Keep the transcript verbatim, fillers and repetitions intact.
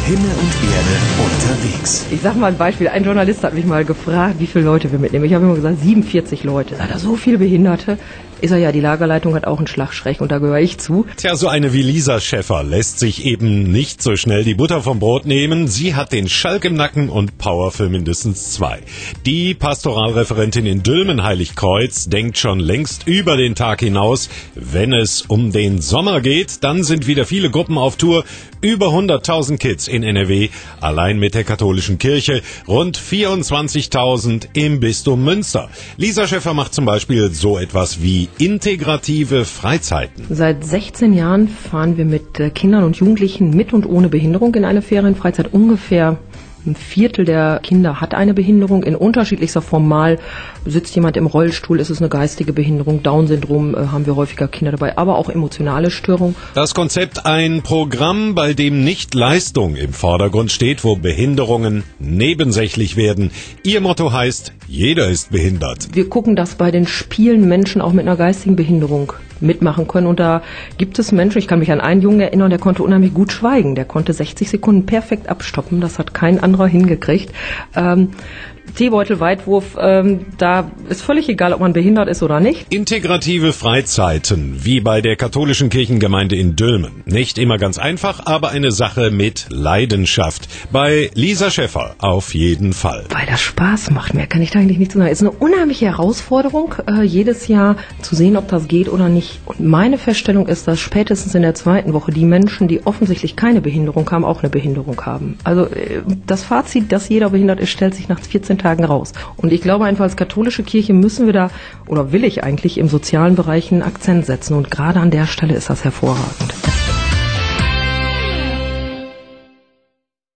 Himmel und Erde unterwegs. Ich sag mal ein Beispiel. Ein Journalist hat mich mal gefragt, wie viele Leute wir mitnehmen. Ich habe immer gesagt, siebenundvierzig Leute. Da so viele Behinderte. Ist er ja, die Lagerleitung hat auch einen Schlag und da gehöre ich zu. Tja, so eine wie Lisa Schäffer lässt sich eben nicht so schnell die Butter vom Brot nehmen. Sie hat den Schalk im Nacken und Power für mindestens zwei. Die Pastoralreferentin in Dülmen-Heiligkreuz denkt schon längst über den Tag hinaus. Wenn es um den Sommer geht, dann sind wieder viele Gruppen auf Tour. Über hunderttausend Kids in N R W, allein mit der katholischen Kirche, rund vierundzwanzigtausend im Bistum Münster. Lisa Schäffer macht zum Beispiel so etwas wie integrative Freizeiten. Seit sechzehn Jahren fahren wir mit Kindern und Jugendlichen mit und ohne Behinderung in eine Ferienfreizeit. Ungefähr ein Viertel der Kinder hat eine Behinderung in unterschiedlichster Form. Mal sitzt jemand im Rollstuhl, ist es eine geistige Behinderung, Down-Syndrom, äh, haben wir häufiger Kinder dabei, aber auch emotionale Störungen. Das Konzept ein Programm, bei dem nicht Leistung im Vordergrund steht, wo Behinderungen nebensächlich werden. Ihr Motto heißt, jeder ist behindert. Wir gucken, dass bei den Spielen Menschen auch mit einer geistigen Behinderung mitmachen können. Und da gibt es Menschen, ich kann mich an einen Jungen erinnern, der konnte unheimlich gut schweigen. Der konnte sechzig Sekunden perfekt abstoppen. Das hat kein anderer hingekriegt. Ähm, Teebeutel, Weitwurf, ähm, da ist völlig egal, ob man behindert ist oder nicht. Integrative Freizeiten, wie bei der katholischen Kirchengemeinde in Dülmen. Nicht immer ganz einfach, aber eine Sache mit Leidenschaft. Bei Lisa Schäffer auf jeden Fall. Weil das Spaß macht, mehr kann ich da eigentlich nicht sagen. Es ist eine unheimliche Herausforderung, äh, jedes Jahr zu sehen, ob das geht oder nicht. Und meine Feststellung ist, dass spätestens in der zweiten Woche die Menschen, die offensichtlich keine Behinderung haben, auch eine Behinderung haben. Also äh, das Fazit, dass jeder behindert ist, stellt sich nach vierzehn Tagen raus. Und ich glaube einfach, als katholische Kirche müssen wir da, oder will ich eigentlich, im sozialen Bereich einen Akzent setzen. Und gerade an der Stelle ist das hervorragend.